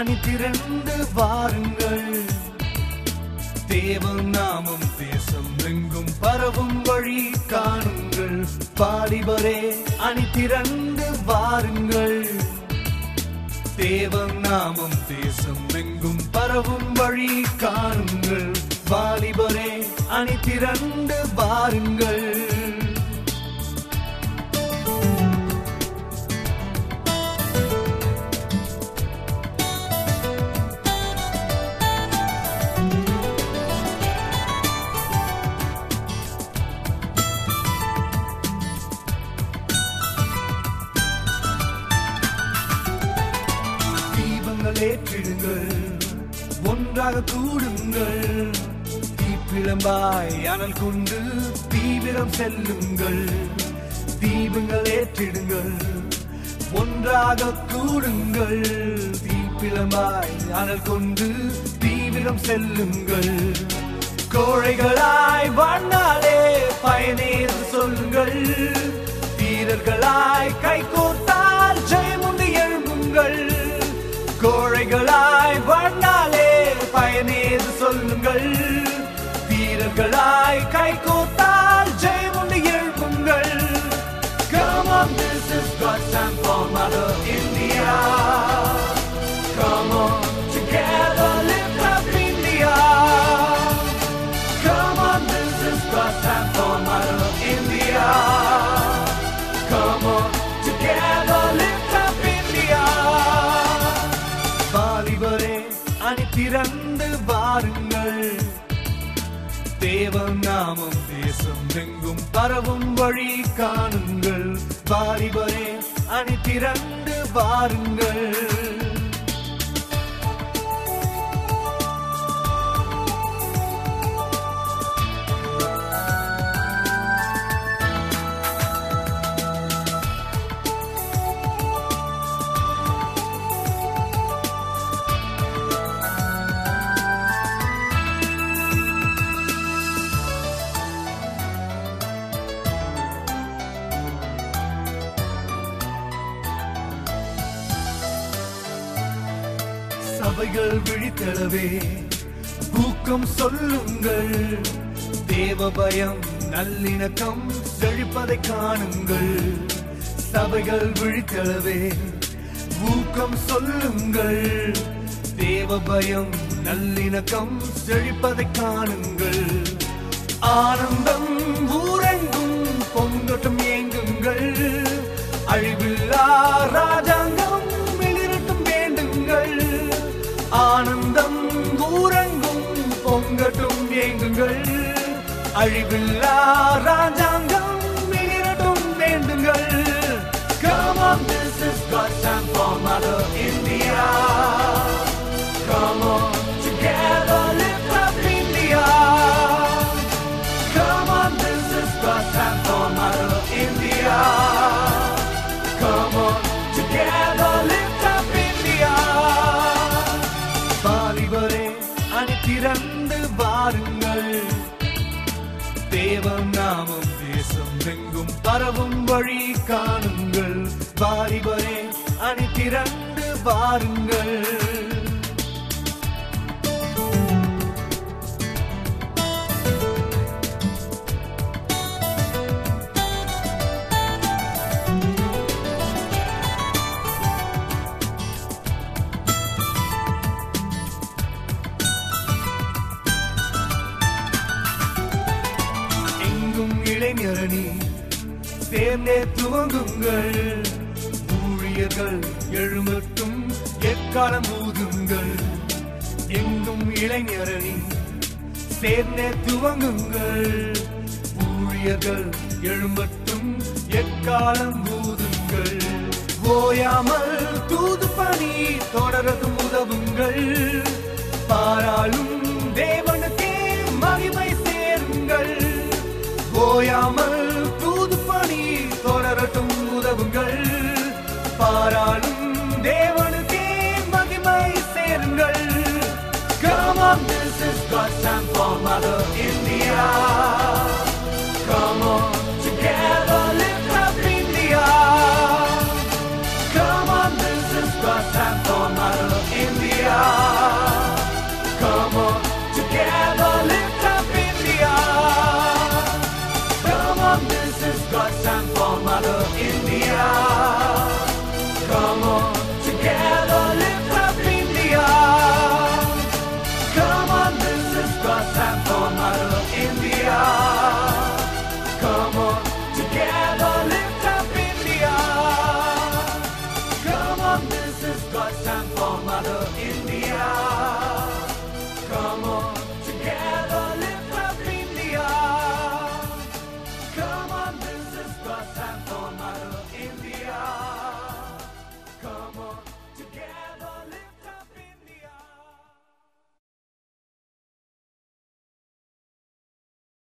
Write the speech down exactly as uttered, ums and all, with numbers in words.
அணி திரண்டு வாருங்கள். தேவ நாமம் தேசம் எங்கும் பரவும் வழி காணுங்கள். வாலிபரே அணி திரண்டு வாருங்கள். தேவ நாமம் தேசம் எங்கும் பரவும் வழி காணுங்கள். வாலிபரே அணி திரண்டு வாருங்கள். ஏற்றிடுங்கள், ஒன்றாக கூடுங்கள். தீப்பிழம்பாய் அனல் கொண்டு தீவிரம் செல்லுங்கள். தீபங்கள் ஏற்றிடுங்கள், ஒன்றாக கூடுங்கள். தீப்பிழம்பாய் அனல் கொண்டு தீவிரம் செல்லுங்கள். கோழைகளாய் வாழ்ந்தாலே பயனேறு சொல்லுங்கள். வீரர்களாய் கை கோர்த்தால் ஜெயமுண்டு எழும்புங்கள். கோழைகளாய் வாழ்ந்தாலே பயனேது சொல்லுங்கள். வீரர்களாய் கை கோர்த்தால் ஜெயமுண்டு எழுப்புங்கள். Come on, this is God's time for Mother India. Come on, together lift up India. Come on, this is God's time for Mother India. Come on, together lift up India. வாலிபரே அணி திரண்டு வாருங்கள். தேவ நாமம் தேசம் எங்கும் பரவும் வழி காணுங்கள். வாலிபரே அணி திரண்டு வாருங்கள். சபைகள் விழித்தளவே ஊக்கம் சொல்லுங்கள். தேவ பயம் நல்லிணக்கம் செழிப்பதை காணுங்கள். சபைகள் விழித்தளவே ஊக்கம் சொல்லுங்கள். தேவ பயம் நல்லிணக்கம் செழிப்பதை காணுங்கள். ஆனந்தம் ஊரெங்கும் பொங்கட்டும் ஏங்குங்கள். அழிவில்லா ராஜாங்கம் மிளிரட்டும் வேண்டுங்கள். ஆனந்தம் ஊரெங்கும் பொங்கட்டும் ஏங்குங்கள். அழிவில்லா ராஜாங்கம் மிளிரட்டும் வேண்டுங்கள். Come on, this is God's time for Mother India. Come on, together lift up India. Come on, this is God's time for Mother India. Come on, together lift up India. வாலிபரே அணி திரண்டு வாருங்கள். தேவ நாமம் தேசம் எங்கும் பரவும் வழி காணுங்கள். வாலிபரே அணி திரண்டு வாருங்கள். இளைஞரணி சேர்ந்தே துவங்குங்கள். ஊழியர்கள் எழுமட்டும் எக்காலம் ஊதுங்கள். எங்கும் இளைஞரணி சேர்ந்தே துவங்குங்கள். ஊழியர்கள் எழுமட்டும் எக்காலம் ஊதுங்கள். ஓயாமல் தூது பணி தொடரதும் உதவுங்கள். பாராளும் தேவனுக்கே மகிமை சேருங்கள். ஓயாமல் தூது பணி தொடரட்டும் உதவுங்கள். பாராளும் தேவனுக்கே மகிமை சேருங்கள். Come on, this is God's time for Mother India. Come on, together lift up India. Come on, this is God's time for Mother India. for Mother